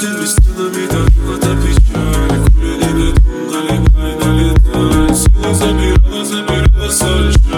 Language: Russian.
Городами, стенами, дарила печаль. Курили бетон, налегай, налетай. Силой забирала, забирала со